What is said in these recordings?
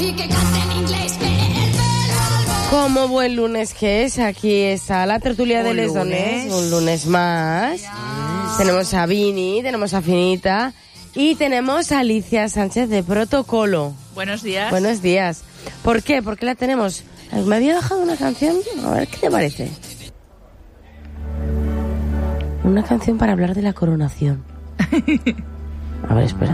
Como buen lunes que es, aquí está la tertulia de Les Dones, un lunes más. Tenemos a Vini, tenemos a Finita y tenemos a Alicia Sánchez de Protocolo. Buenos días. Buenos días. ¿Por qué? ¿Por qué la tenemos? Me había bajado una canción, a ver, ¿qué te parece? Una canción para hablar de la coronación. A ver, espera.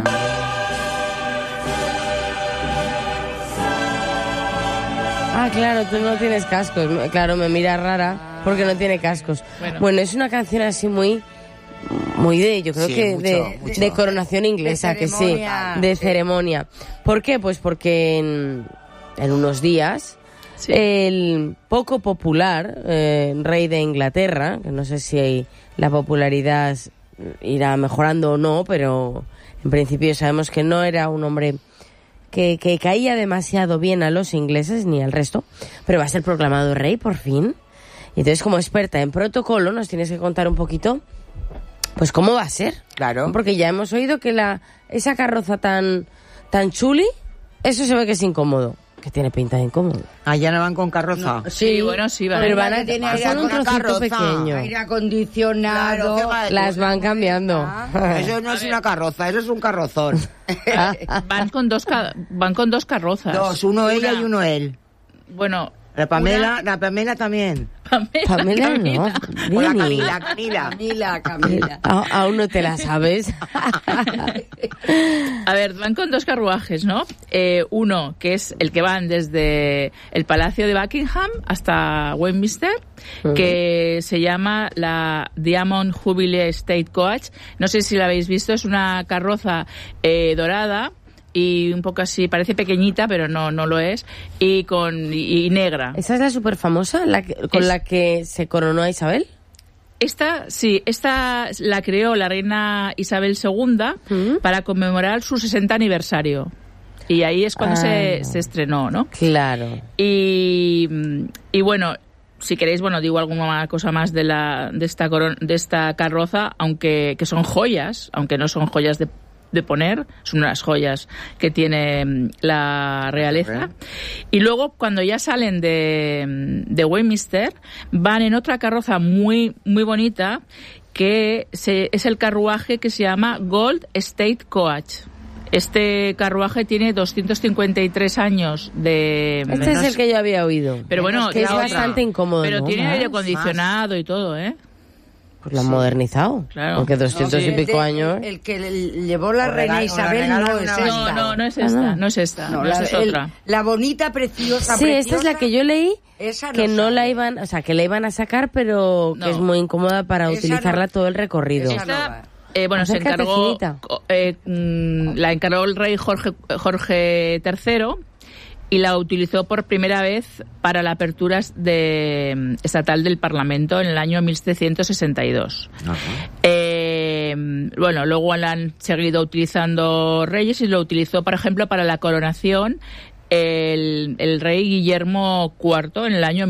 Ah, claro, tú no tienes cascos. Claro, me mira rara porque no tiene cascos. Bueno, es una canción así muy de, yo creo que mucho. De coronación inglesa, que sí, de ceremonia. ¿Por qué? Pues porque en unos días el poco popular rey de Inglaterra, que no sé si la popularidad irá mejorando o no, pero en principio sabemos que no era un hombre que caía demasiado bien a los ingleses ni al resto, pero va a ser proclamado rey por fin. Y entonces, como experta en protocolo, nos tienes que contar un poquito pues cómo va a ser. Claro. Porque ya hemos oído que esa carroza tan chuli, eso se ve que es incómodo. Que tiene pinta de incómodo. Ah, ya no van con carroza. No, sí, bueno, sí, van. Pero van a tener un trocito pequeño. Aire acondicionado. Claro, las van cambiando. Eso no es una carroza, eso es un carrozón. Van con dos carrozas. Dos, uno ella y uno él. Bueno, La Pamela también. Pamela no. O la Camila. Aún no te la sabes. A ver, van con dos carruajes, ¿no? Uno, que es el que van desde el Palacio de Buckingham hasta Westminster, que se llama la Diamond Jubilee State Coach. No sé si la habéis visto, es una carroza dorada y un poco así, parece pequeñita, pero no lo es, y negra. ¿Esa es la súper famosa, la que se coronó a Isabel? Esta la creó la reina Isabel II para conmemorar su 60 aniversario. Y ahí es cuando se estrenó, ¿no? Claro. Y bueno, si queréis, digo alguna cosa más de esta carroza, aunque que son joyas, aunque no son joyas de poner, son unas joyas que tiene la realeza. Y luego, cuando ya salen de Westminster, van en otra carroza muy, muy bonita, que es el carruaje que se llama Gold State Coach. Este carruaje tiene 253 años de... Este es el que yo había oído. Pero bueno, que es bastante incómodo. Pero ¿no? tiene aire acondicionado y todo, ¿eh? Pues lo han modernizado. Claro. Porque 200 y pico años... El que llevó la reina Isabel no es esta. No es esta. No es esta. No, esa es otra. La bonita, preciosa, sí, esta es la que yo leí, que no la iban... O sea, que la iban a sacar, pero que es muy incómoda para utilizarla todo el recorrido. Esta, se encargó... la encargó el rey Jorge III... y la utilizó por primera vez para la apertura estatal del Parlamento en el año 1762. Luego la han seguido utilizando reyes y lo utilizó, por ejemplo, para la coronación el rey Guillermo IV en el año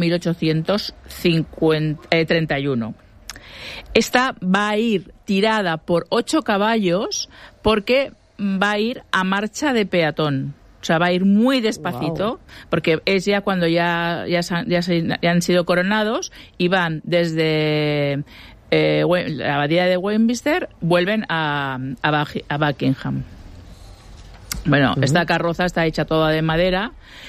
1831. Esta va a ir tirada por 8 caballos porque va a ir a marcha de peatón. O sea, va a ir muy despacito, porque es ya cuando ya han sido coronados y van desde la abadía de Westminster, vuelven a Buckingham. Bueno, esta carroza está hecha toda de madera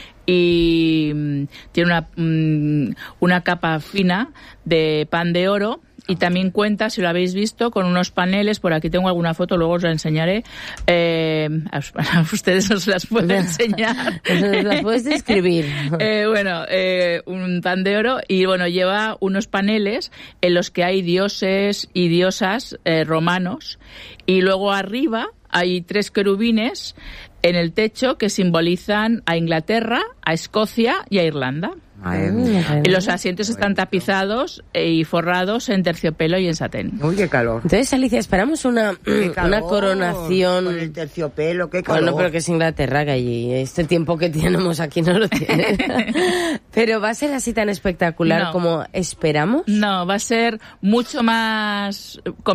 y tiene una capa fina de pan de oro. Y también cuenta, si lo habéis visto, con unos paneles. Por aquí tengo alguna foto, luego os la enseñaré. A ustedes os las puedo enseñar. Os las puedes describir. Un pan de oro. Y lleva unos paneles en los que hay dioses y diosas romanos. Y luego arriba hay 3 querubines en el techo que simbolizan a Inglaterra, a Escocia y a Irlanda. Y los asientos están tapizados y forrados en terciopelo y en satén. Uy, qué calor. Entonces, Alicia, esperamos una coronación. Con el terciopelo, qué calor. Bueno, pero que es Inglaterra, que allí este tiempo que tenemos aquí no lo tiene. Pero ¿va a ser así tan espectacular como esperamos? No, va a ser mucho más